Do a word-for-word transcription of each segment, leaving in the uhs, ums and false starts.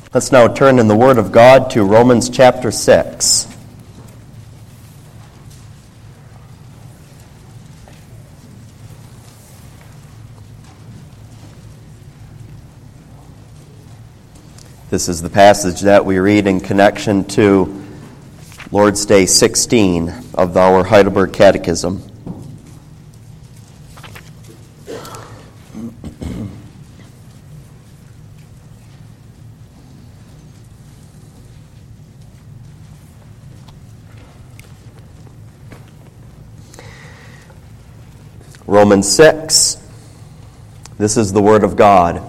Let's now turn in the Word of God to Romans chapter six. This is the passage that we read in connection to Lord's Day sixteen of our Heidelberg Catechism. Romans six, this is the Word of God.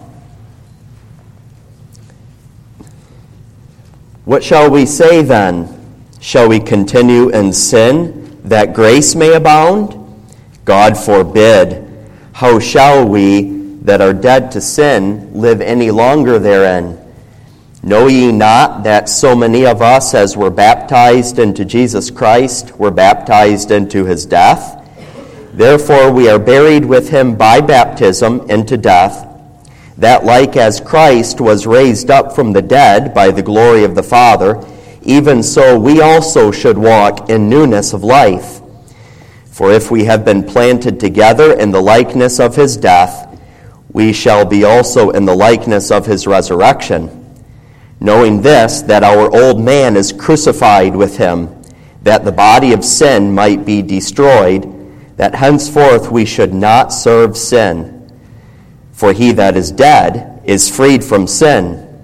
What shall we say then? Shall we continue in sin, that grace may abound? God forbid. How shall we, that are dead to sin, live any longer therein? Know ye not that so many of us as were baptized into Jesus Christ were baptized into his death? Therefore we are buried with him by baptism into death, that like as Christ was raised up from the dead by the glory of the Father, even so we also should walk in newness of life. For if we have been planted together in the likeness of his death, we shall be also in the likeness of his resurrection. Knowing this, that our old man is crucified with him, that the body of sin might be destroyed, that henceforth we should not serve sin. For he that is dead is freed from sin.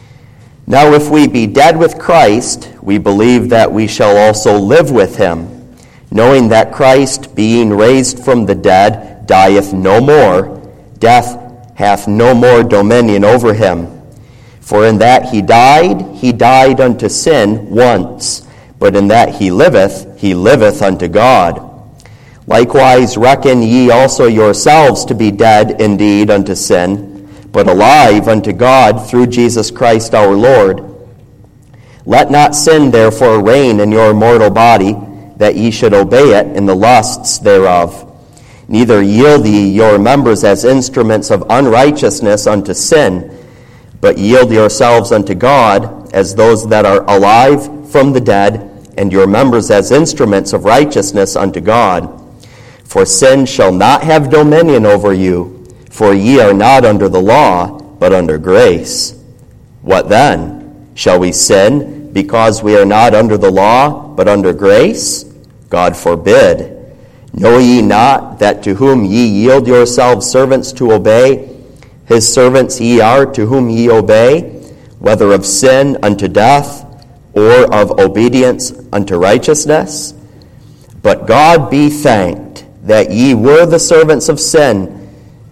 Now if we be dead with Christ, we believe that we shall also live with him, knowing that Christ, being raised from the dead, dieth no more, death hath no more dominion over him. For in that he died, he died unto sin once, but in that he liveth, he liveth unto God. Likewise reckon ye also yourselves to be dead indeed unto sin, but alive unto God through Jesus Christ our Lord. Let not sin therefore reign in your mortal body, that ye should obey it in the lusts thereof. Neither yield ye your members as instruments of unrighteousness unto sin, but yield yourselves unto God as those that are alive from the dead, and your members as instruments of righteousness unto God. For sin shall not have dominion over you, for ye are not under the law, but under grace. What then? Shall we sin because we are not under the law, but under grace? God forbid. Know ye not that to whom ye yield yourselves servants to obey, his servants ye are to whom ye obey, whether of sin unto death, or of obedience unto righteousness? But God be thanked, that ye were the servants of sin,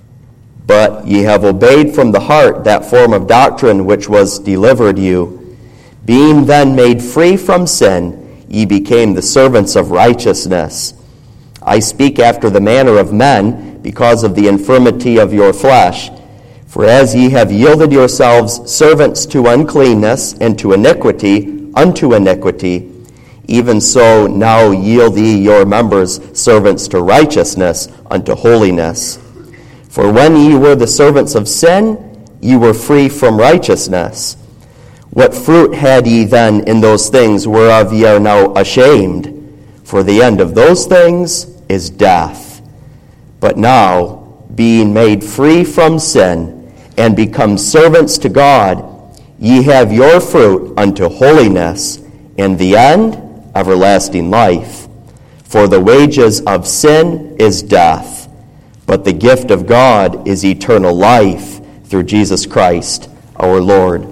but ye have obeyed from the heart that form of doctrine which was delivered you. Being then made free from sin, ye became the servants of righteousness. I speak after the manner of men, because of the infirmity of your flesh. For as ye have yielded yourselves servants to uncleanness and to iniquity, unto iniquity, even so now yield ye your members servants to righteousness, unto holiness. For when ye were the servants of sin, ye were free from righteousness. What fruit had ye then in those things whereof ye are now ashamed? For the end of those things is death. But now, being made free from sin, and become servants to God, ye have your fruit unto holiness, and the end everlasting life. For the wages of sin is death, but the gift of God is eternal life through Jesus Christ our Lord.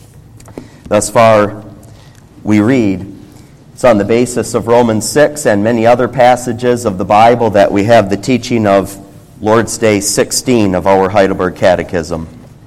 Thus far, we read, it's on the basis of Romans six and many other passages of the Bible that we have the teaching of Lord's Day sixteen of our Heidelberg Catechism.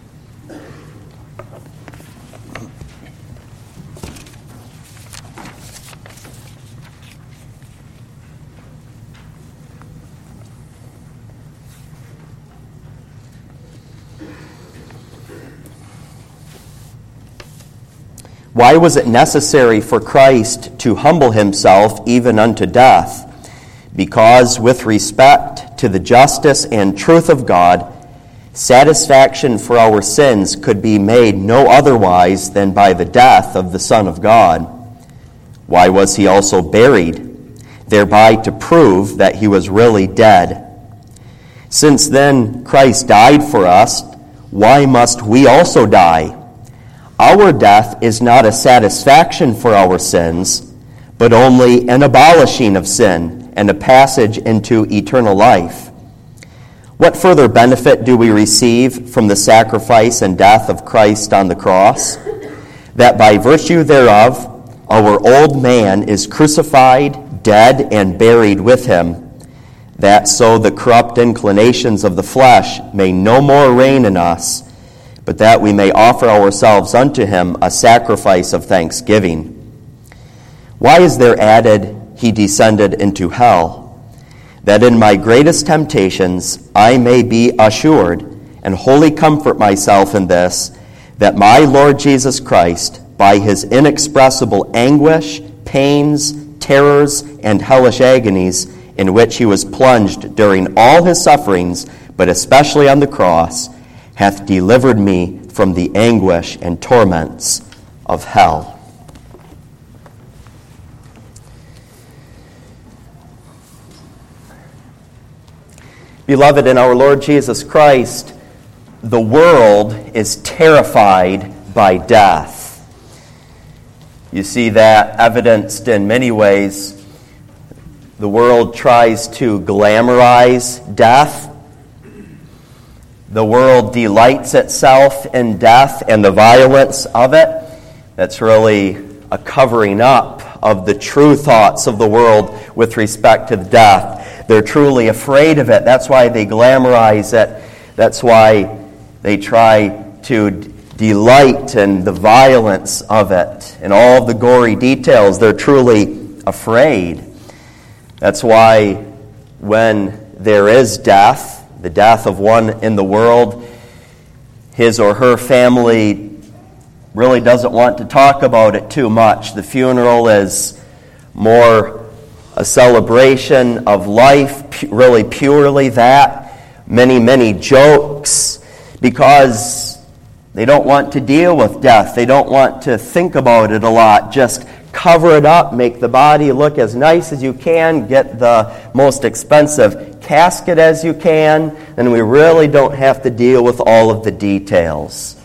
Why was it necessary for Christ to humble himself even unto death? Because with respect to the justice and truth of God, Satisfaction for our sins could be made no otherwise than by the death of the Son of God. Why was he also buried? Thereby to prove that he was really dead. Since then Christ died for us, why must we also die? Our death is not a satisfaction for our sins, but only an abolishing of sin and a passage into eternal life. What further benefit do we receive from the sacrifice and death of Christ on the cross? That by virtue thereof, our old man is crucified, dead, and buried with him, that so the corrupt inclinations of the flesh may no more reign in us, but that we may offer ourselves unto him a sacrifice of thanksgiving. Why is there added, he descended into hell? That in my greatest temptations I may be assured and wholly comfort myself in this, that my Lord Jesus Christ, by his inexpressible anguish, pains, terrors, and hellish agonies in which he was plunged during all his sufferings, but especially on the cross, hath delivered me from the anguish and torments of hell. Beloved, in our Lord Jesus Christ, the world is terrified by death. You see that evidenced in many ways. The world tries to glamorize death. The world delights itself in death and the violence of it. That's really a covering up of the true thoughts of the world with respect to death. They're truly afraid of it. That's why they glamorize it. That's why they try to delight in the violence of it and all of the gory details. They're truly afraid. That's why when there is death, the death of one in the world, his or her family really doesn't want to talk about it too much. The funeral is more a celebration of life, really purely that. Many, many jokes, because they don't want to deal with death. They don't want to think about it a lot. Just cover it up, make the body look as nice as you can, get the most expensive casket as you can, and we really don't have to deal with all of the details.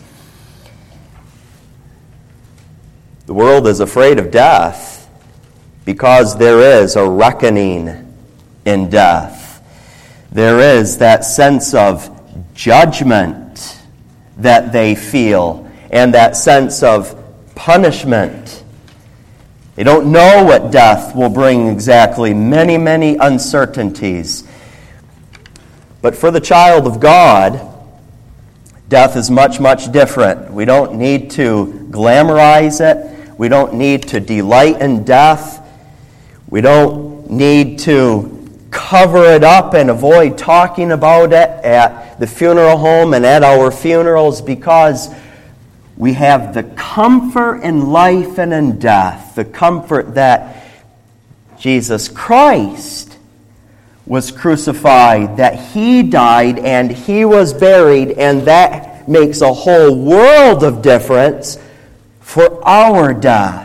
The world is afraid of death because there is a reckoning in death. There is that sense of judgment that they feel and that sense of punishment. They don't know what death will bring exactly. Many, many uncertainties. But for the child of God, death is much, much different. We don't need to glamorize it. We don't need to delight in death. We don't need to cover it up and avoid talking about it at the funeral home and at our funerals, because we have the comfort in life and in death, the comfort that Jesus Christ was crucified, that he died and he was buried, and that makes a whole world of difference for our death.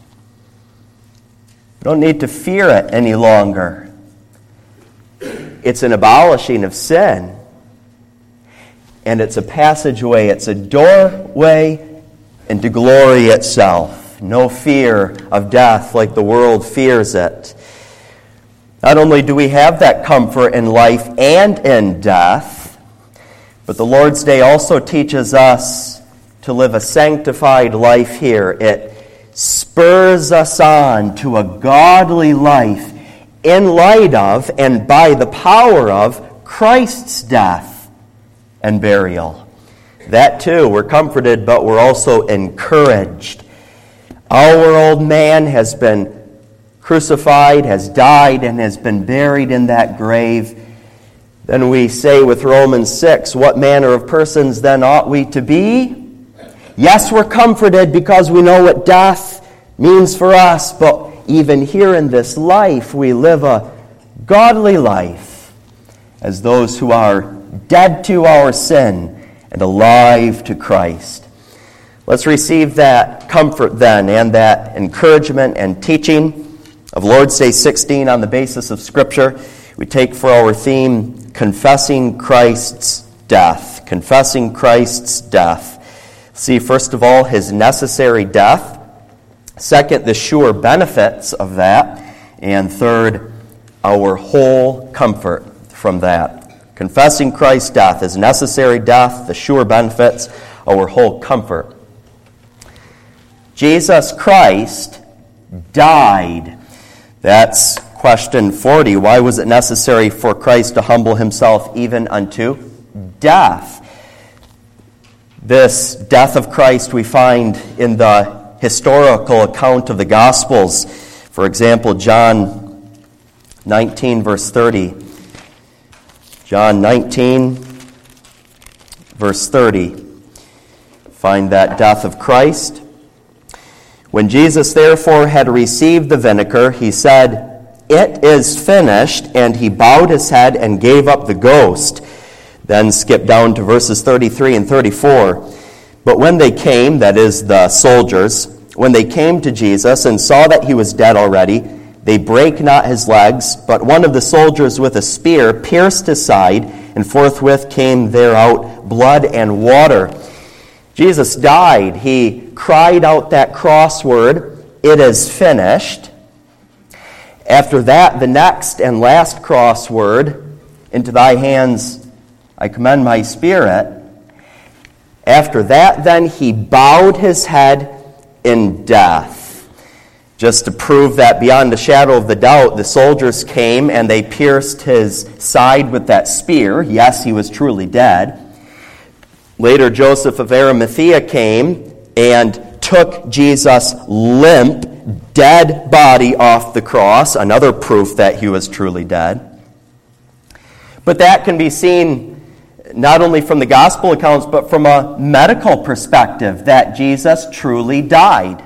We don't need to fear it any longer. It's an abolishing of sin. And it's a passageway, it's a doorway into glory itself. No fear of death like the world fears it. Not only do we have that comfort in life and in death, but the Lord's Day also teaches us to live a sanctified life here. It spurs us on to a godly life in light of and by the power of Christ's death and burial. That too, we're comforted, but we're also encouraged. Our old man has been crucified, has died, and has been buried in that grave. Then we say with Romans six, what manner of persons then ought we to be? Yes, we're comforted because we know what death means for us, but even here in this life, we live a godly life as those who are dead to our sin and alive to Christ. Let's receive that comfort then and that encouragement and teaching of Lord's Day sixteen on the basis of Scripture. We take for our theme, confessing Christ's death. Confessing Christ's death. See, first of all, his necessary death. Second, the sure benefits of that. And third, our whole comfort from that. Confessing Christ's death, his necessary death, the sure benefits, our whole comfort. Jesus Christ died. That's question forty. Why was it necessary for Christ to humble himself even unto death? This death of Christ we find in the historical account of the Gospels. For example, John nineteen, verse thirty. John nineteen, verse thirty. Find that death of Christ. When Jesus therefore had received the vinegar, he said, "It is finished," and he bowed his head and gave up the ghost. Then skip down to verses thirty-three and thirty-four. But when they came, that is the soldiers, when they came to Jesus and saw that he was dead already, they brake not his legs, but one of the soldiers with a spear pierced his side, and forthwith came there out blood and water. Jesus died. He cried out that cross word, "It is finished." After that, the next and last cross word, "Into thy hands I commend my spirit." After that, then, he bowed his head in death. Just to prove that beyond a shadow of the doubt, the soldiers came and they pierced his side with that spear. Yes, he was truly dead. Later, Joseph of Arimathea came and took Jesus' limp, dead body off the cross, another proof that he was truly dead. But that can be seen not only from the gospel accounts, but from a medical perspective, that Jesus truly died.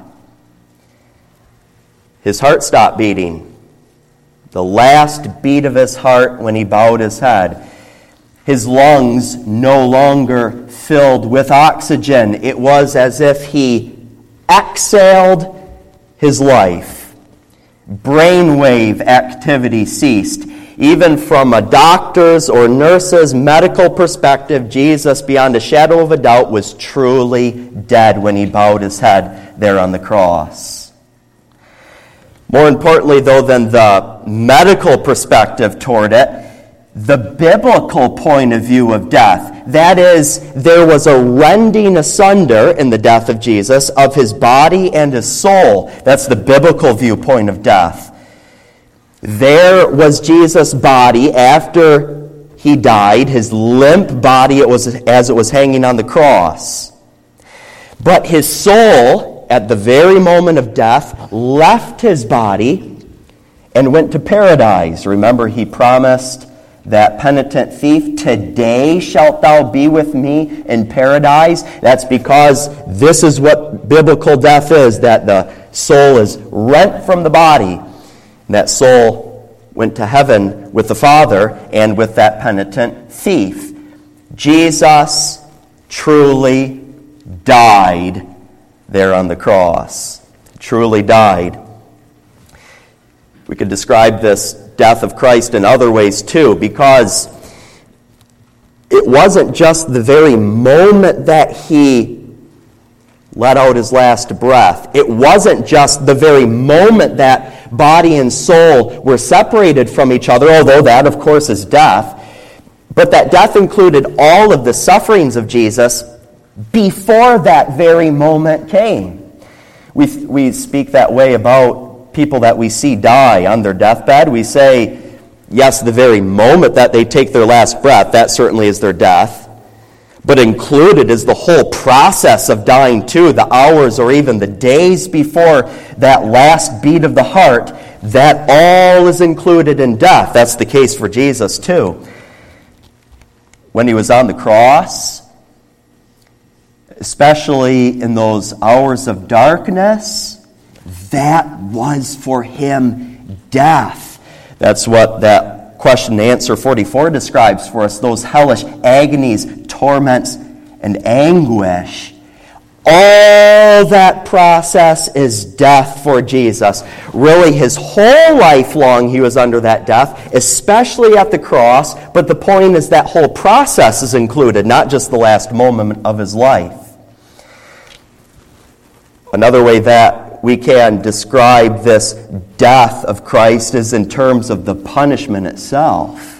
His heart stopped beating. The last beat of his heart when he bowed his head. His lungs no longer filled with oxygen. It was as if he exhaled his life. Brainwave activity ceased. Even from a doctor's or nurse's medical perspective, Jesus, beyond a shadow of a doubt, was truly dead when he bowed his head there on the cross. More importantly, though, than the medical perspective toward it, the biblical point of view of death. That is, there was a rending asunder in the death of Jesus of his body and his soul. That's the biblical viewpoint of death. There was Jesus' body after he died, his limp body it was as it was hanging on the cross. But his soul, at the very moment of death, left his body and went to paradise. Remember, he promised that penitent thief, "Today shalt thou be with me in paradise." That's because this is what biblical death is, that the soul is rent from the body. And that soul went to heaven with the Father and with that penitent thief. Jesus truly died there on the cross. Truly died. We could describe this death of Christ in other ways too, because it wasn't just the very moment that he let out his last breath. It wasn't just the very moment that body and soul were separated from each other, although that, of course, is death. But that death included all of the sufferings of Jesus before that very moment came. We, we speak that way about people that we see die on their deathbed. We say, yes, the very moment that they take their last breath, that certainly is their death. But included is the whole process of dying too, the hours or even the days before that last beat of the heart. That all is included in death. That's the case for Jesus too. When he was on the cross, especially in those hours of darkness, that was for him death. That's what that question and answer forty-four describes for us, those hellish agonies, torments, and anguish. All that process is death for Jesus. Really, his whole life long he was under that death, especially at the cross. But the point is that whole process is included, not just the last moment of his life. Another way that we can describe this death of Christ is in terms of the punishment itself.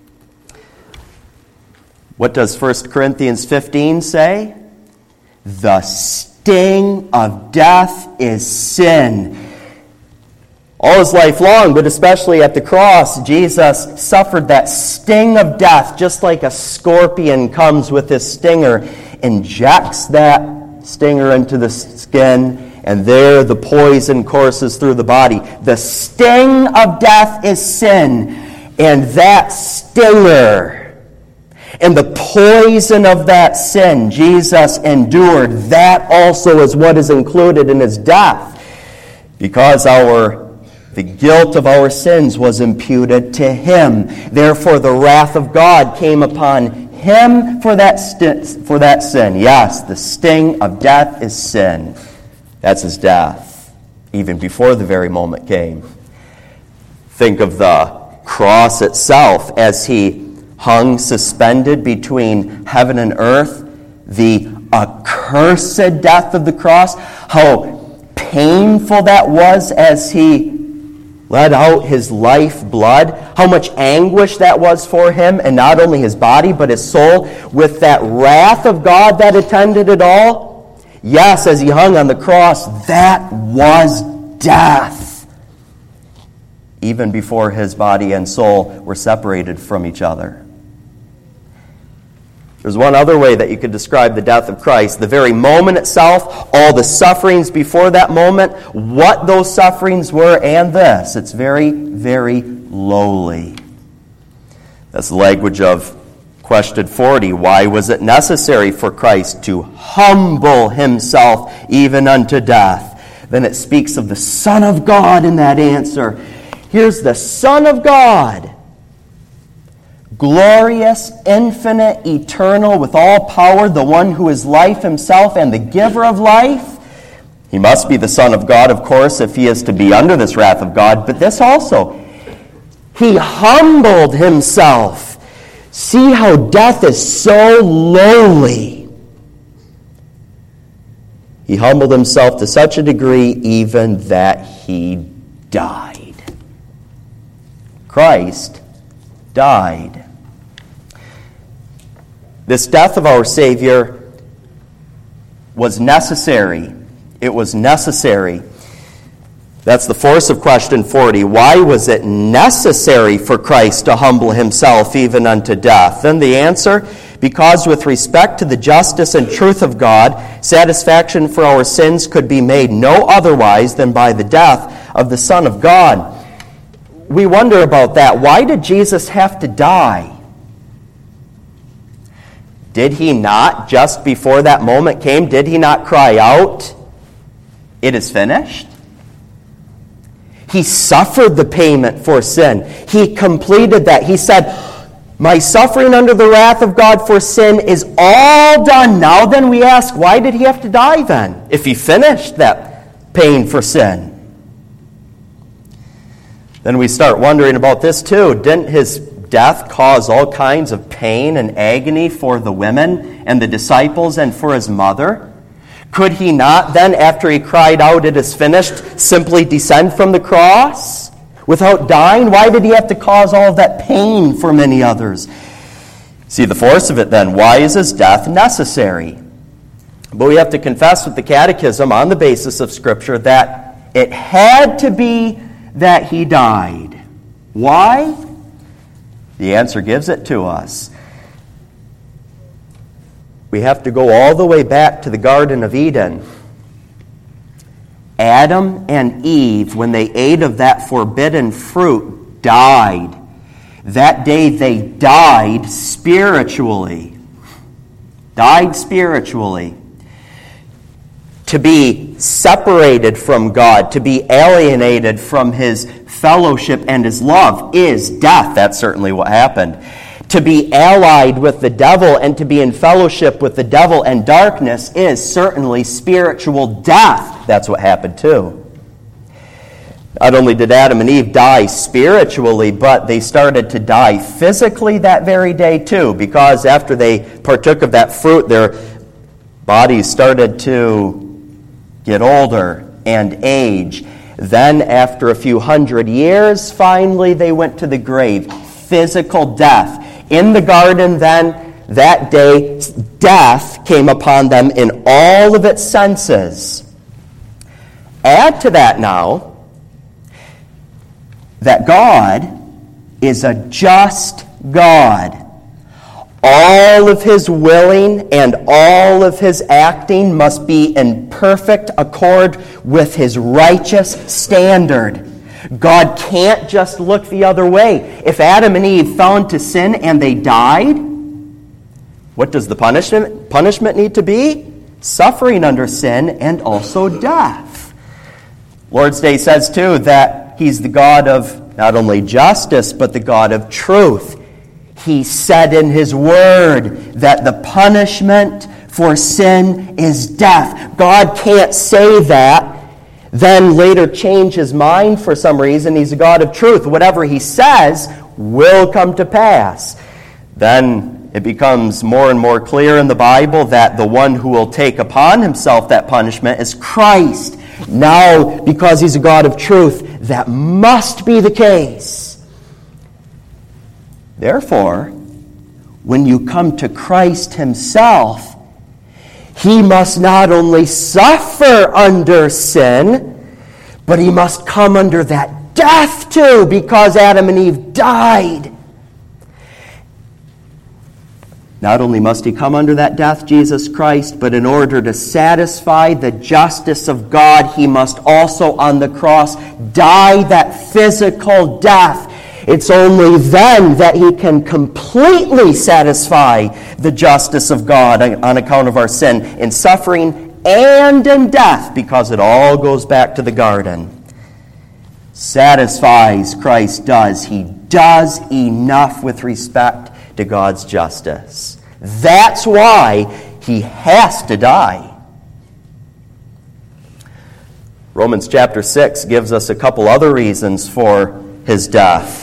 What does First Corinthians fifteen say? The sting of death is sin. All his life long, but especially at the cross, Jesus suffered that sting of death, just like a scorpion comes with his stinger, injects that stinger into the skin, and there the poison courses through the body. The sting of death is sin, and that stinger and the poison of that sin Jesus endured, that also is what is included in his death. Because our the guilt of our sins was imputed to him. Therefore the wrath of God came upon him for that, st- for that sin. Yes, the sting of death is sin. That's his death, even before the very moment came. Think of the cross itself as he hung suspended between heaven and earth, the accursed death of the cross, how painful that was as he let out his life blood, how much anguish that was for him, and not only his body but his soul, with that wrath of God that attended it all. Yes, as he hung on the cross, that was death, even before his body and soul were separated from each other. There's one other way that you could describe the death of Christ. The very moment itself, all the sufferings before that moment, what those sufferings were, and this. It's very, very lowly. That's the language of question forty. Why was it necessary for Christ to humble himself even unto death? Then it speaks of the Son of God in that answer. Here's the Son of God, glorious, infinite, eternal, with all power, the one who is life himself and the giver of life. He must be the Son of God, of course, if he is to be under this wrath of God. But this also, he humbled himself. See how death is so lowly. He humbled himself to such a degree even that he died. Christ died. This death of our Savior was necessary. It was necessary. That's the force of question forty. Why was it necessary for Christ to humble himself even unto death? Then the answer, because with respect to the justice and truth of God, satisfaction for our sins could be made no otherwise than by the death of the Son of God. We wonder about that. Why did Jesus have to die? Did he not, just before that moment came, did he not cry out, "It is finished"? He suffered the payment for sin. He completed that. He said, "My suffering under the wrath of God for sin is all done." Now then we ask, why did he have to die then, if he finished that pain for sin? Then we start wondering about this too. Didn't his death cause all kinds of pain and agony for the women and the disciples and for his mother? Could he not then, after he cried out, "It is finished," simply descend from the cross without dying? Why did he have to cause all of that pain for many others? See the force of it then. Why is his death necessary? But we have to confess with the Catechism on the basis of Scripture that it had to be that he died. Why? The answer gives it to us. We have to go all the way back to the Garden of Eden. Adam and Eve, when they ate of that forbidden fruit, died. That day they died spiritually. Died spiritually. To be separated from God, to be alienated from his fellowship and his love is death. That's certainly what happened. To be allied with the devil and to be in fellowship with the devil and darkness is certainly spiritual death. That's what happened too. Not only did Adam and Eve die spiritually, but they started to die physically that very day too, because after they partook of that fruit, their bodies started to get older and age. Then, after a few hundred years, finally they went to the grave. Physical death. In the garden then, that day, death came upon them in all of its senses. Add to that now, that God is a just God. All of his willing and all of his acting must be in perfect accord with his righteous standard. God can't just look the other way. If Adam and Eve fell into sin and they died, what does the punishment, punishment need to be? Suffering under sin and also death. Lord's Day says too that he's the God of not only justice, but the God of truth. He said in his word that the punishment for sin is death. God can't say that, then later change his mind for some reason. He's a God of truth. Whatever he says will come to pass. Then it becomes more and more clear in the Bible that the one who will take upon himself that punishment is Christ. Now, because he's a God of truth, that must be the case. Therefore, when you come to Christ himself, he must not only suffer under sin, but he must come under that death too, because Adam and Eve died. Not only must he come under that death, Jesus Christ, but in order to satisfy the justice of God, he must also on the cross die that physical death. It's only then that he can completely satisfy the justice of God on account of our sin in suffering and in death, because it all goes back to the garden. Satisfies Christ does. He does enough with respect to God's justice. That's why he has to die. Romans chapter six gives us a couple other reasons for his death.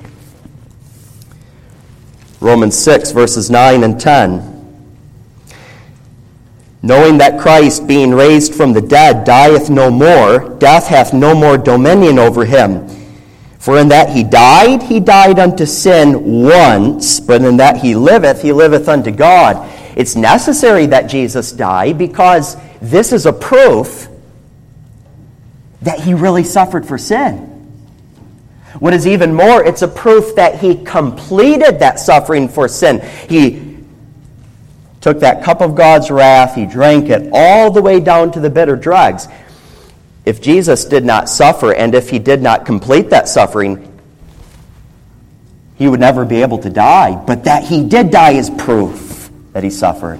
Romans six, verses nine and ten. Knowing that Christ, being raised from the dead, dieth no more, death hath no more dominion over him. For in that he died, he died unto sin once, but in that he liveth, he liveth unto God. It's necessary that Jesus die because this is a proof that he really suffered for sin. What is even more, it's a proof that he completed that suffering for sin. He took that cup of God's wrath, he drank it all the way down to the bitter dregs. If Jesus did not suffer, and if he did not complete that suffering, he would never be able to die. But that he did die is proof that he suffered.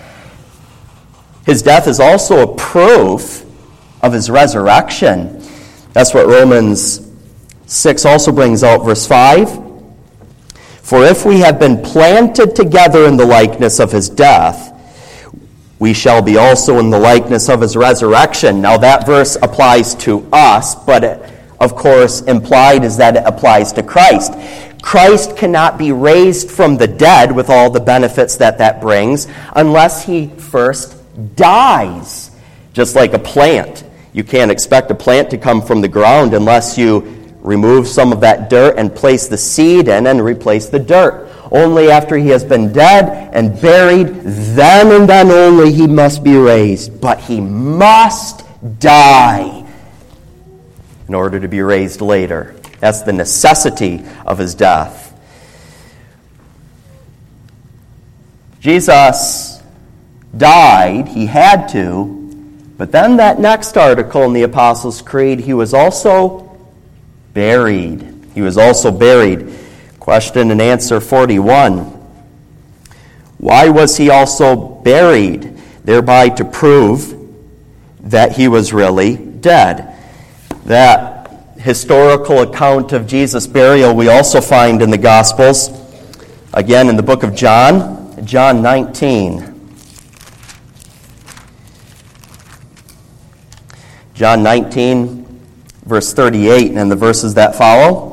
His death is also a proof of his resurrection. That's what Romans six also brings out, verse five. For if we have been planted together in the likeness of his death, we shall be also in the likeness of his resurrection. Now that verse applies to us, but it, of course, implied is that it applies to Christ. Christ cannot be raised from the dead with all the benefits that that brings unless he first dies. Just like a plant. You can't expect a plant to come from the ground unless you remove some of that dirt and place the seed in and replace the dirt. Only after he has been dead and buried, then and then only he must be raised. But he must die in order to be raised later. That's the necessity of his death. Jesus died, he had to, but then that next article in the Apostles' Creed, he was also buried. He was also buried. Question and answer forty-one. Why was he also buried? Thereby to prove that he was really dead. That historical account of Jesus' burial we also find in the Gospels. Again, in the book of John, John nineteen. John nineteen, verse thirty-eight, and the verses that follow.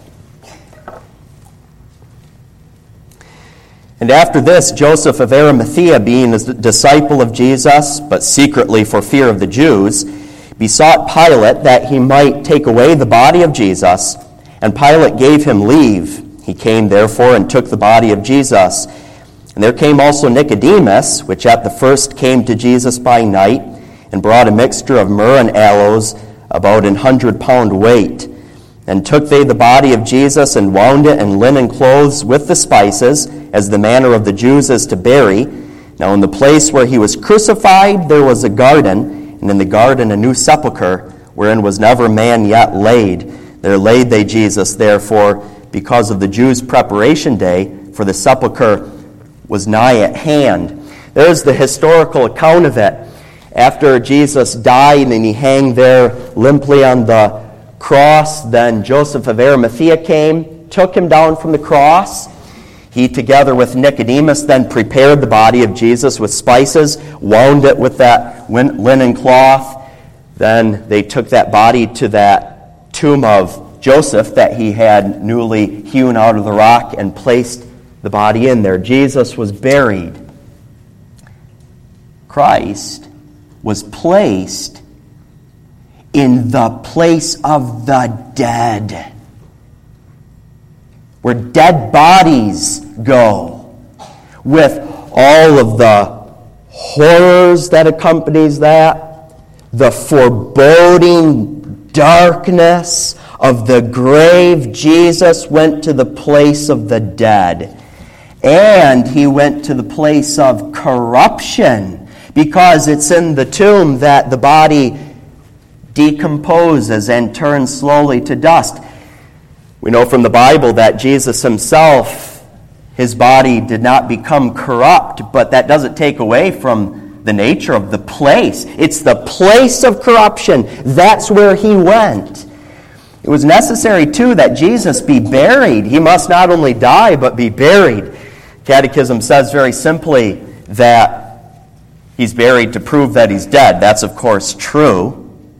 And after this, Joseph of Arimathea, being a disciple of Jesus, but secretly for fear of the Jews, besought Pilate that he might take away the body of Jesus. And Pilate gave him leave. He came therefore and took the body of Jesus. And there came also Nicodemus, which at the first came to Jesus by night, and brought a mixture of myrrh and aloes, about an hundred pound weight. And took they the body of Jesus, and wound it in linen clothes with the spices, as the manner of the Jews is to bury. Now in the place where he was crucified there was a garden, and in the garden a new sepulchre, wherein was never man yet laid. There laid they Jesus, therefore, because of the Jews' preparation day, for the sepulchre was nigh at hand. There's the historical account of it. After Jesus died and he hung there limply on the cross, then Joseph of Arimathea came, took him down from the cross. He, together with Nicodemus, then prepared the body of Jesus with spices, wound it with that linen cloth. Then they took that body to that tomb of Joseph that he had newly hewn out of the rock and placed the body in there. Jesus was buried. Christ was placed in the place of the dead, where dead bodies go, with all of the horrors that accompanies that, the foreboding darkness of the grave. Jesus went to the place of the dead, and he went to the place of corruption, because it's in the tomb that the body decomposes and turns slowly to dust. We know from the Bible that Jesus himself, his body did not become corrupt, but that doesn't take away from the nature of the place. It's the place of corruption. That's where he went. It was necessary, too, that Jesus be buried. He must not only die, but be buried. Catechism says very simply that he's buried to prove that he's dead. That's, of course, true.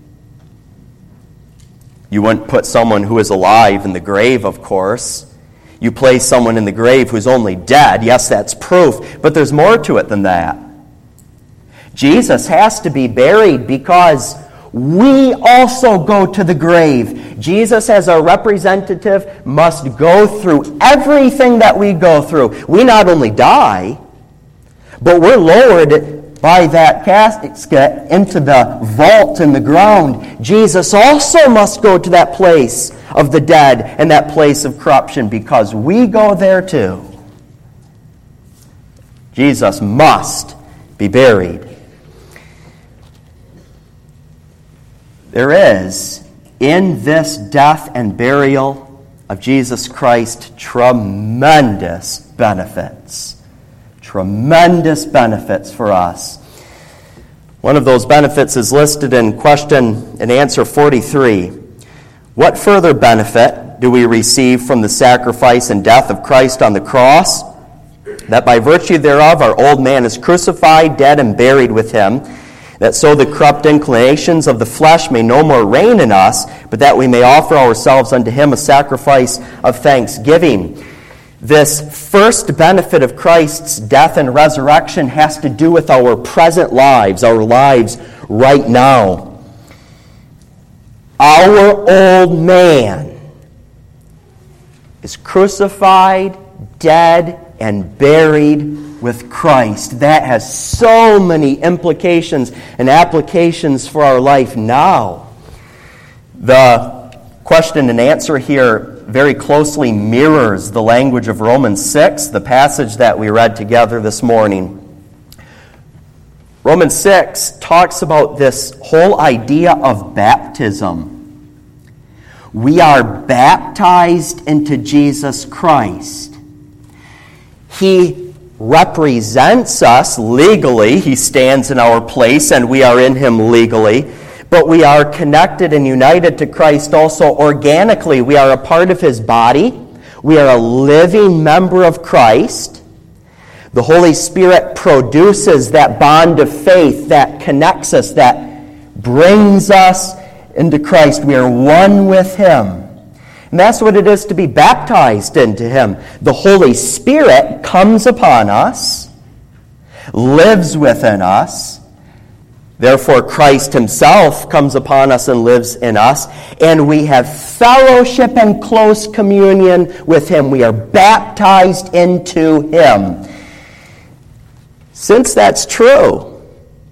You wouldn't put someone who is alive in the grave, of course. You place someone in the grave who's only dead. Yes, that's proof. But there's more to it than that. Jesus has to be buried because we also go to the grave. Jesus, as our representative, must go through everything that we go through. We not only die, but we're lowered by that casket into the vault in the ground. Jesus also must go to that place of the dead and that place of corruption, because we go there too. Jesus must be buried. There is, in this death and burial of Jesus Christ, tremendous benefits. Tremendous benefits for us. One of those benefits is listed in question and answer forty-three. What further benefit do we receive from the sacrifice and death of Christ on the cross? That by virtue thereof our old man is crucified, dead, and buried with him, that so the corrupt inclinations of the flesh may no more reign in us, but that we may offer ourselves unto him a sacrifice of thanksgiving. This first benefit of Christ's death and resurrection has to do with our present lives, our lives right now. Our old man is crucified, dead, and buried with Christ. That has so many implications and applications for our life now. The question and answer here very closely mirrors the language of Romans six, the passage that we read together this morning. Romans six talks about this whole idea of baptism. We are baptized into Jesus Christ. He represents us legally. He stands in our place, and we are in him legally. but we are connected and united to Christ also organically. We are a part of his body. We are a living member of Christ. The Holy Spirit produces that bond of faith that connects us, that brings us into Christ. We are one with him. And that's what it is to be baptized into him. The Holy Spirit comes upon us, lives within us. Therefore, Christ himself comes upon us and lives in us. And we have fellowship and close communion with him. We are baptized into him. Since that's true,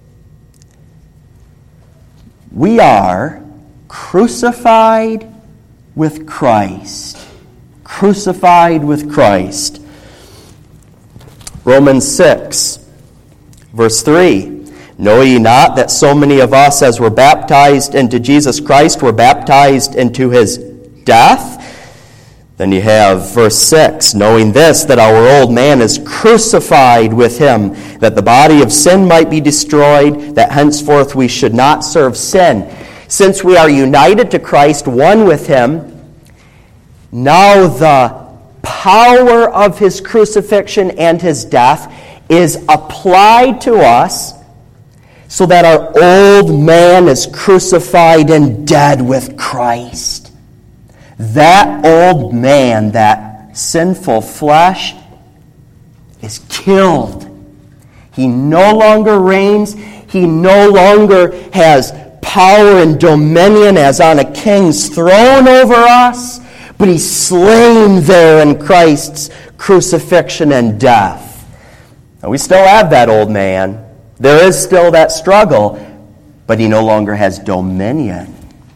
we are crucified with Christ. Crucified with Christ. Romans six, verse three. Know ye not that so many of us as were baptized into Jesus Christ were baptized into his death? Then you have verse six. Knowing this, that our old man is crucified with him, that the body of sin might be destroyed, that henceforth we should not serve sin. Since we are united to Christ, one with him, now the power of his crucifixion and his death is applied to us, so that our old man is crucified and dead with Christ. That old man, that sinful flesh, is killed. He no longer reigns. He no longer has power and dominion as on a king's throne over us, but he's slain there in Christ's crucifixion and death. Now, we still have that old man. There is still that struggle, but he no longer has dominion.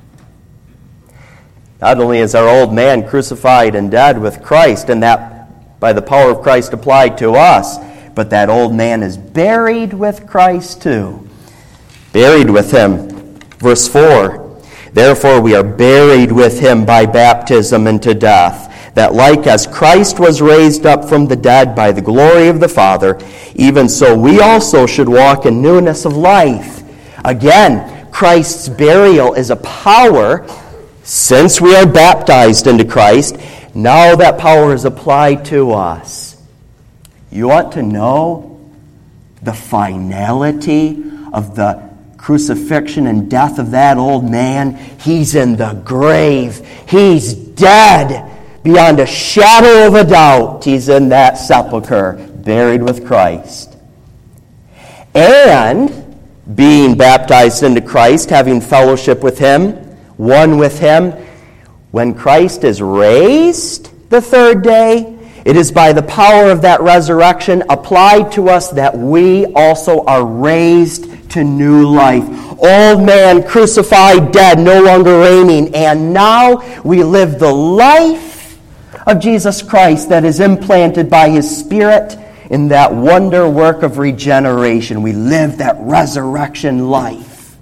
Not only is our old man crucified and dead with Christ, and that by the power of Christ applied to us, but that old man is buried with Christ too. Buried with him. Verse four, therefore we are buried with him by baptism into death, that like as Christ was raised up from the dead by the glory of the Father, even so we also should walk in newness of life. Again, Christ's burial is a power. Since we are baptized into Christ, now that power is applied to us. You want to know the finality of the crucifixion and death of that old man? He's in the grave. He's dead. Beyond a shadow of a doubt, he's in that sepulcher, buried with Christ. And being baptized into Christ, having fellowship with him, one with him, when Christ is raised the third day, it is by the power of that resurrection applied to us that we also are raised to new life. Old man crucified, dead, no longer reigning, and now we live the life of Jesus Christ that is implanted by his Spirit in that wonder work of regeneration. We live that resurrection life.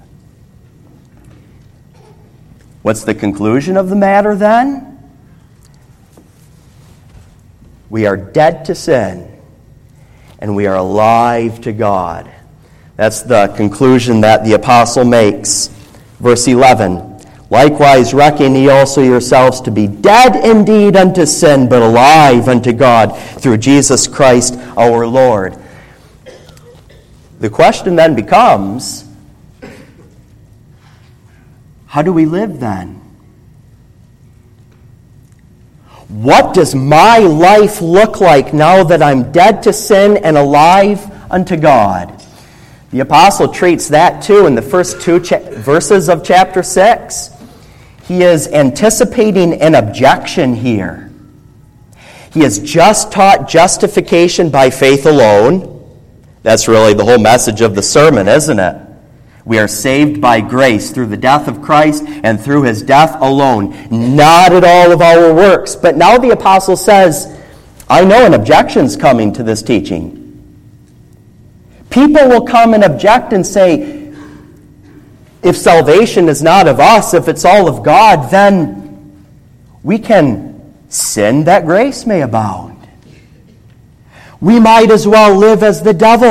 What's the conclusion of the matter then? We are dead to sin, and we are alive to God. That's the conclusion that the apostle makes. Verse eleven. Likewise reckon ye also yourselves to be dead indeed unto sin, but alive unto God through Jesus Christ our Lord. The question then becomes, how do we live then? What does my life look like now that I'm dead to sin and alive unto God? The apostle treats that too in the first two cha- verses of chapter six. He is anticipating an objection here. He has just taught justification by faith alone. That's really the whole message of the sermon, isn't it? We are saved by grace through the death of Christ and through his death alone, not at all of our works. But now the apostle says, I know an objection's coming to this teaching. People will come and object and say, if salvation is not of us, if it's all of God, then we can sin that grace may abound. We might as well live as the devil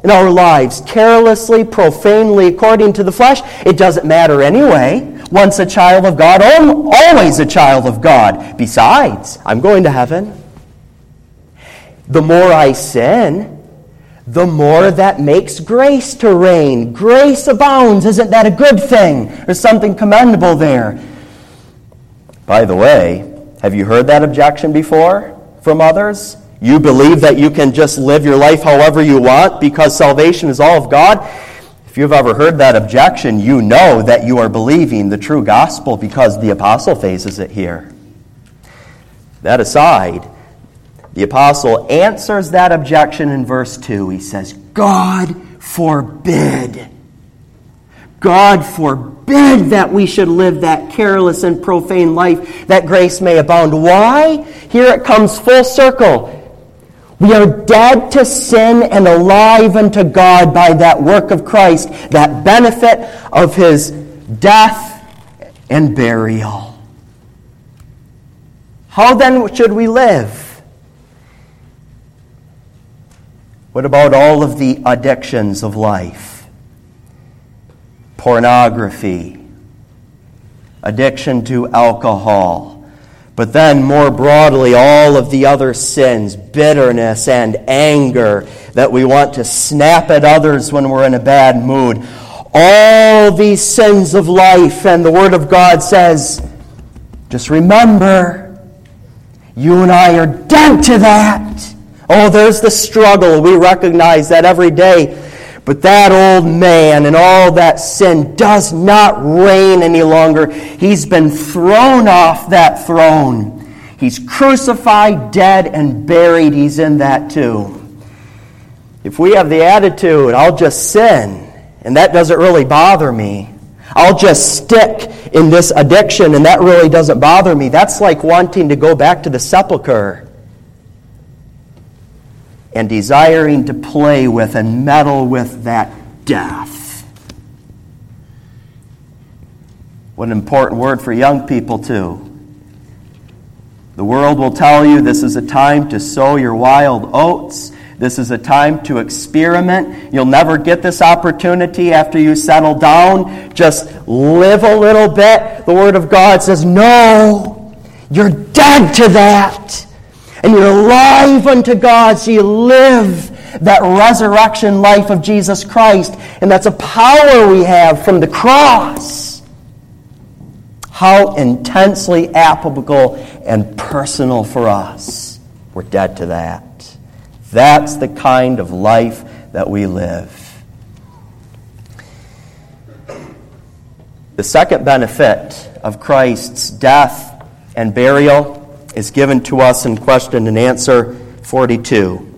in our lives, carelessly, profanely, according to the flesh, it doesn't matter anyway. Once a child of God, always a child of God. Besides, I'm going to heaven. The more I sin, the more that makes grace to reign. Grace abounds. Isn't that a good thing? There's something commendable there. By the way, have you heard that objection before from others? You believe that you can just live your life however you want because salvation is all of God? If you've ever heard that objection, you know that you are believing the true gospel because the apostle faces it here. That aside, the apostle answers that objection in verse two. He says, God forbid. God forbid that we should live that careless and profane life, that grace may abound. Why? Here it comes full circle. We are dead to sin and alive unto God by that work of Christ, that benefit of His death and burial. How then should we live? What about all of the addictions of life? Pornography, addiction to alcohol, but then more broadly, all of the other sins, bitterness and anger, that we want to snap at others when we're in a bad mood. All these sins of life, and the Word of God says, just remember, you and I are dead to that. Oh, there's the struggle. We recognize that every day. But that old man and all that sin does not reign any longer. He's been thrown off that throne. He's crucified, dead, and buried. He's in that tomb. If we have the attitude, I'll just sin, and that doesn't really bother me. I'll just stick in this addiction, and that really doesn't bother me. That's like wanting to go back to the sepulcher and desiring to play with and meddle with that death. What an important word for young people, too. The world will tell you this is a time to sow your wild oats. This is a time to experiment. You'll never get this opportunity after you settle down. Just live a little bit. The Word of God says, no, you're dead to that. And you're alive unto God, so you live that resurrection life of Jesus Christ. And that's a power we have from the cross. How intensely applicable and personal for us. We're dead to that. That's the kind of life that we live. The second benefit of Christ's death and burial is given to us in question and answer forty-two.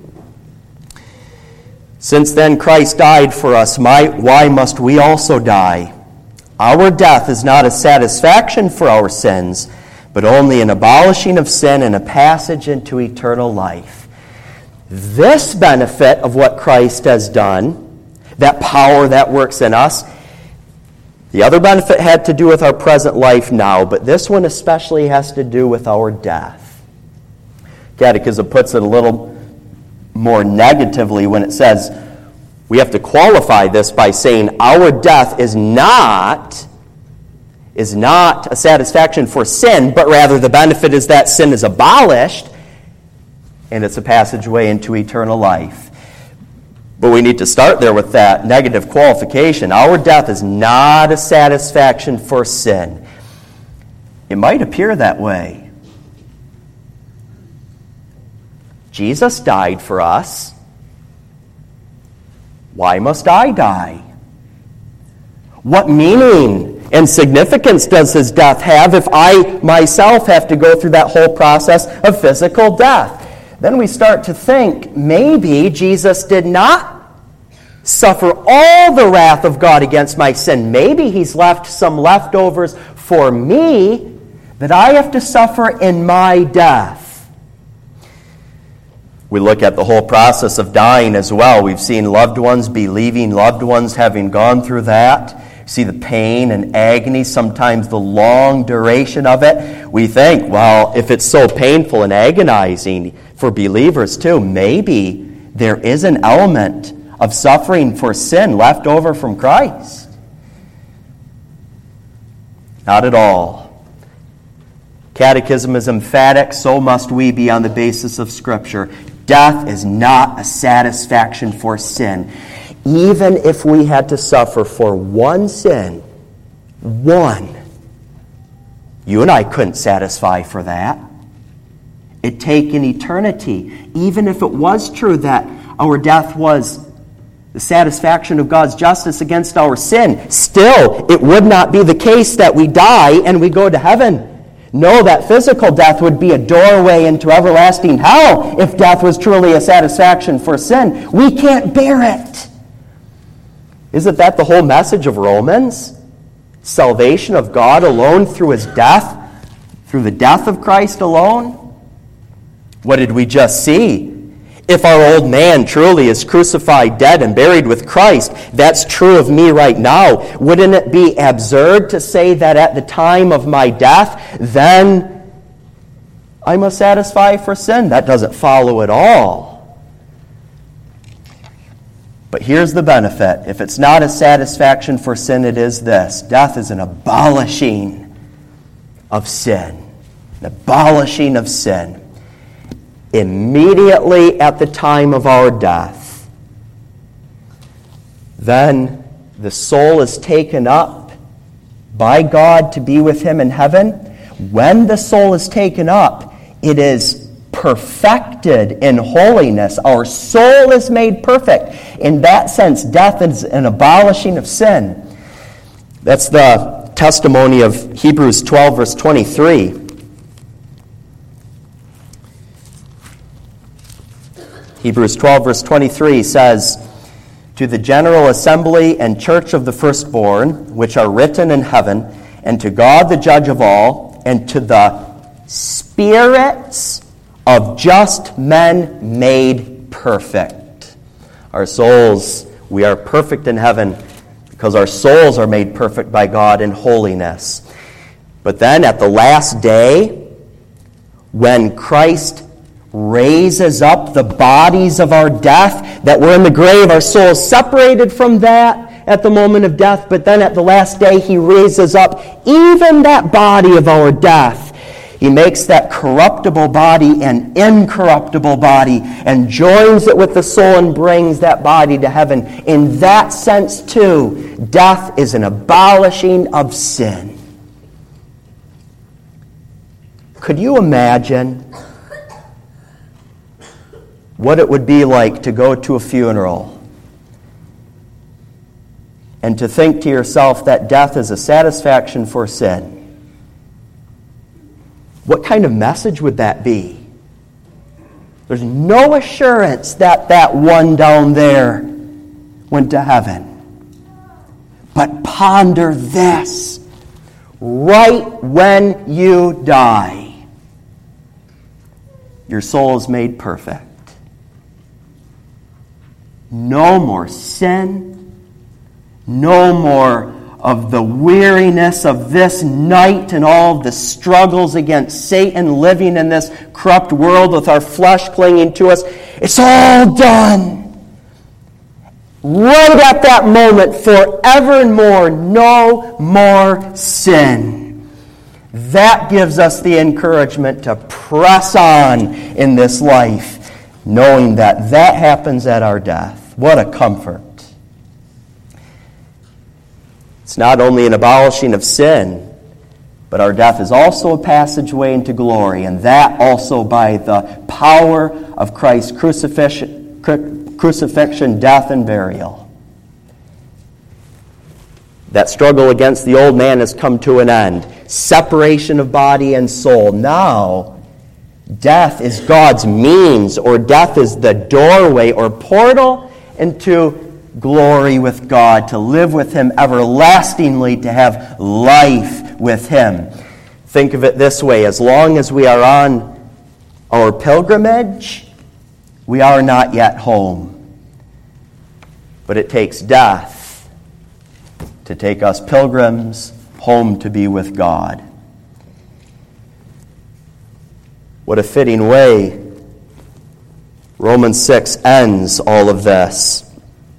Since then Christ died for us, my, why must we also die? Our death is not a satisfaction for our sins, but only an abolishing of sin and a passage into eternal life. This benefit of what Christ has done, that power that works in us, the other benefit had to do with our present life now, but this one especially has to do with our death. Catechism puts it a little more negatively when it says we have to qualify this by saying our death is not, is not a satisfaction for sin, but rather the benefit is that sin is abolished and it's a passageway into eternal life. But we need to start there with that negative qualification. Our death is not a satisfaction for sin. It might appear that way. Jesus died for us. Why must I die? What meaning and significance does his death have if I myself have to go through that whole process of physical death? Then we start to think maybe Jesus did not suffer all the wrath of God against my sin. Maybe he's left some leftovers for me that I have to suffer in my death. We look at the whole process of dying as well. We've seen loved ones be leaving, loved ones having gone through that. See the pain and agony, sometimes the long duration of it. We think, well, if it's so painful and agonizing for believers too, maybe there is an element of suffering for sin left over from Christ? Not at all. Catechism is emphatic, so must we be on the basis of Scripture. Death is not a satisfaction for sin. Even if we had to suffer for one sin, one, you and I couldn't satisfy for that. It'd take an eternity. Even if it was true that our death was the satisfaction of God's justice against our sin, still, it would not be the case that we die and we go to heaven. No, that physical death would be a doorway into everlasting hell if death was truly a satisfaction for sin. We can't bear it. Isn't that the whole message of Romans? Salvation of God alone through his death, through the death of Christ alone? What did we just see? If our old man truly is crucified, dead, and buried with Christ, that's true of me right now. Wouldn't it be absurd to say that at the time of my death, then I must satisfy for sin? That doesn't follow at all. But here's the benefit. If it's not a satisfaction for sin, it is this. Death is an abolishing of sin. An abolishing of sin. Immediately at the time of our death, then the soul is taken up by God to be with him in heaven. When the soul is taken up, it is perfected in holiness. Our soul is made perfect. In that sense, death is an abolishing of sin. That's the testimony of Hebrews twelve, verse twenty-three. Hebrews twelve, verse twenty-three says, "To the general assembly and church of the firstborn, which are written in heaven, and to God the judge of all, and to the spirits of just men made perfect." Our souls, we are perfect in heaven because our souls are made perfect by God in holiness. But then at the last day, when Christ raises up the bodies of our death that were in the grave, our souls separated from that at the moment of death, but then at the last day he raises up even that body of our death. He makes that corruptible body an incorruptible body and joins it with the soul and brings that body to heaven. In that sense, too, death is an abolishing of sin. Could you imagine what it would be like to go to a funeral and to think to yourself that death is a satisfaction for sin? What kind of message would that be? There's no assurance that that one down there went to heaven. But ponder this. Right when you die, your soul is made perfect. No more sin. No more of the weariness of this night and all the struggles against Satan living in this corrupt world with our flesh clinging to us. It's all done. Right at that moment, forever and more, no more sin. That gives us the encouragement to press on in this life, knowing that that happens at our death. What a comfort. It's not only an abolishing of sin, but our death is also a passageway into glory, and that also by the power of Christ's crucifixion, crucifixion, death, and burial. That struggle against the old man has come to an end. Separation of body and soul. Now, death is God's means, or death is the doorway or portal into glory with God, to live with him everlastingly, to have life with him. Think of it this way: as long as we are on our pilgrimage, we are not yet home. But it takes death to take us pilgrims home to be with God. What a fitting way Romans six ends all of this.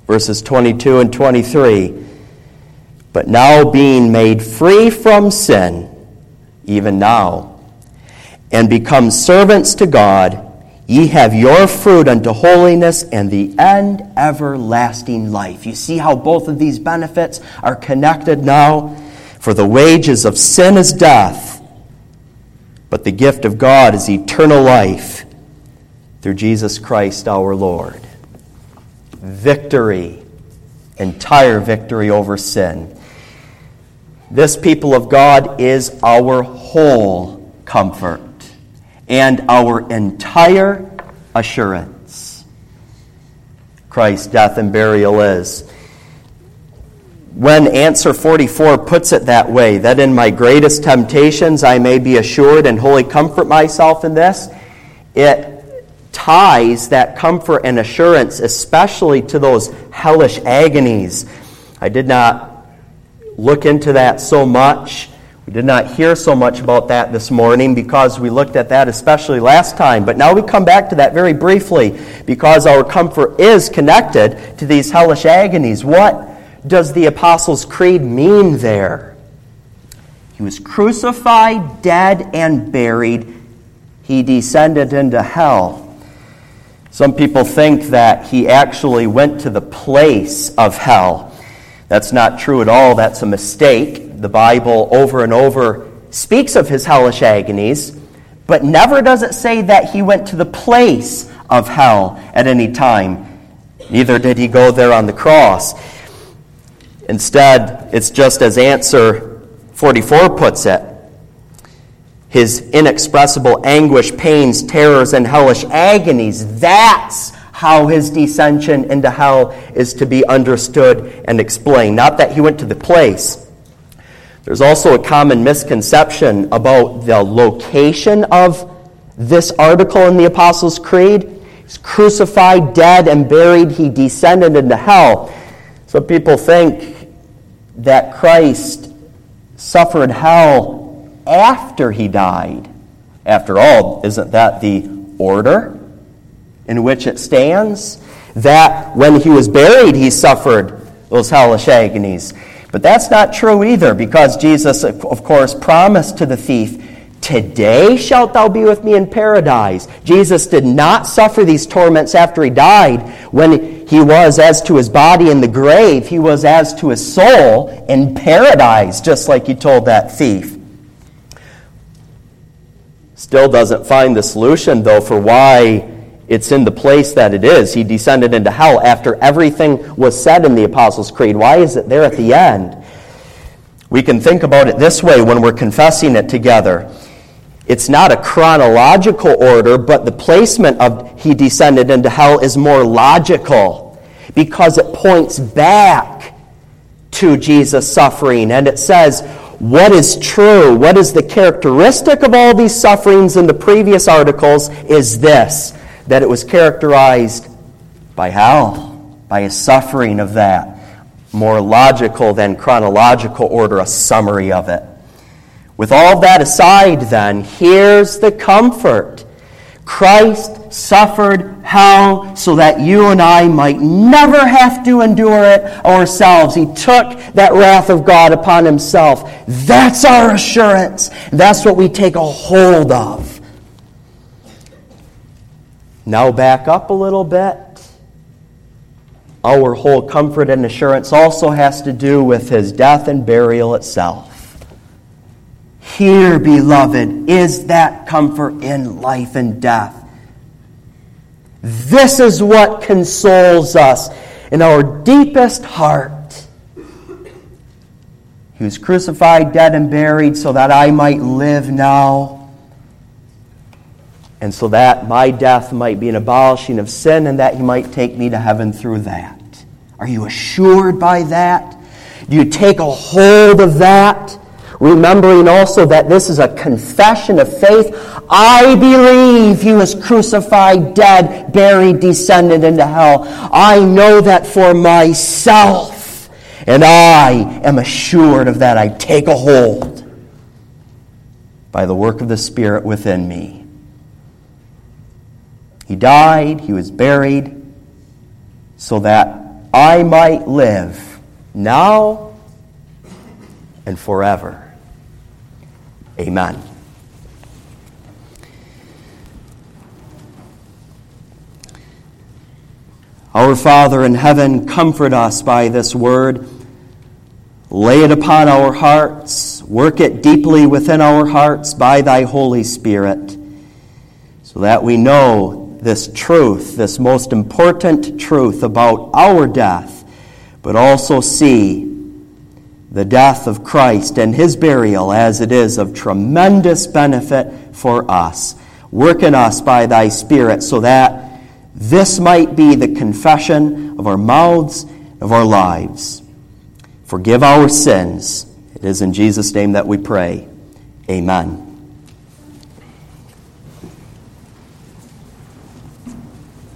Verses twenty-two and twenty-three. But now being made free from sin, even now, and become servants to God, ye have your fruit unto holiness, and the end everlasting life. You see how both of these benefits are connected now? For the wages of sin is death, but the gift of God is eternal life through Jesus Christ our Lord. Victory, entire victory over sin. This, people of God, is our whole comfort and our entire assurance. Christ's death and burial is. When answer forty-four puts it that way, that in my greatest temptations I may be assured and wholly comfort myself in this, it ties that comfort and assurance especially to those hellish agonies. I did not look into that so much. We did not hear so much about that this morning because we looked at that especially last time. But now we come back to that very briefly because our comfort is connected to these hellish agonies. What does the Apostles' Creed mean there? He was crucified, dead, and buried. He descended into hell. Some people think that he actually went to the place of hell. That's not true at all. That's a mistake. The Bible over and over speaks of his hellish agonies, but never does it say that he went to the place of hell at any time. Neither did he go there on the cross. Instead, it's just as answer forty-four puts it. His inexpressible anguish, pains, terrors, and hellish agonies, that's how his descension into hell is to be understood and explained. Not that he went to the place. There's also a common misconception about the location of this article in the Apostles' Creed. He's crucified, dead, and buried. He descended into hell. Some people think that Christ suffered hell after he died. After all, isn't that the order in which it stands? That when he was buried, he suffered those hellish agonies. But that's not true either, because Jesus, of course, promised to the thief, "Today shalt thou be with me in paradise." Jesus did not suffer these torments after he died. When he was as to his body in the grave, he was as to his soul in paradise, just like he told that thief. Still doesn't find the solution, though, for why it's in the place that it is. He descended into hell after everything was said in the Apostles' Creed. Why is it there at the end? We can think about it this way when we're confessing it together. It's not a chronological order, but the placement of he descended into hell is more logical because it points back to Jesus' suffering. And it says, what is true, what is the characteristic of all these sufferings in the previous articles is this, that it was characterized by hell, by a suffering of that. More logical than chronological order, a summary of it. With all that aside, then, here's the comfort. Christ suffered hell so that you and I might never have to endure it ourselves. He took that wrath of God upon himself. That's our assurance. That's what we take a hold of. Now back up a little bit. Our whole comfort and assurance also has to do with his death and burial itself. Here, beloved, is that comfort in life and death. This is what consoles us in our deepest heart. He was crucified, dead, and buried so that I might live now, and so that my death might be an abolishing of sin and that he might take me to heaven through that. Are you assured by that? Do you take a hold of that? Remembering also that this is a confession of faith. I believe he was crucified, dead, buried, descended into hell. I know that for myself, and I am assured of that. I take a hold by the work of the Spirit within me. He died, he was buried, so that I might live now and forever. Amen. Our Father in heaven, comfort us by this word. Lay it upon our hearts. Work it deeply within our hearts by thy Holy Spirit, so that we know this truth, this most important truth about our death, but also see the death of Christ and his burial as it is of tremendous benefit for us. Work in us by thy Spirit so that this might be the confession of our mouths, of our lives. Forgive our sins. It is in Jesus' name that we pray. Amen.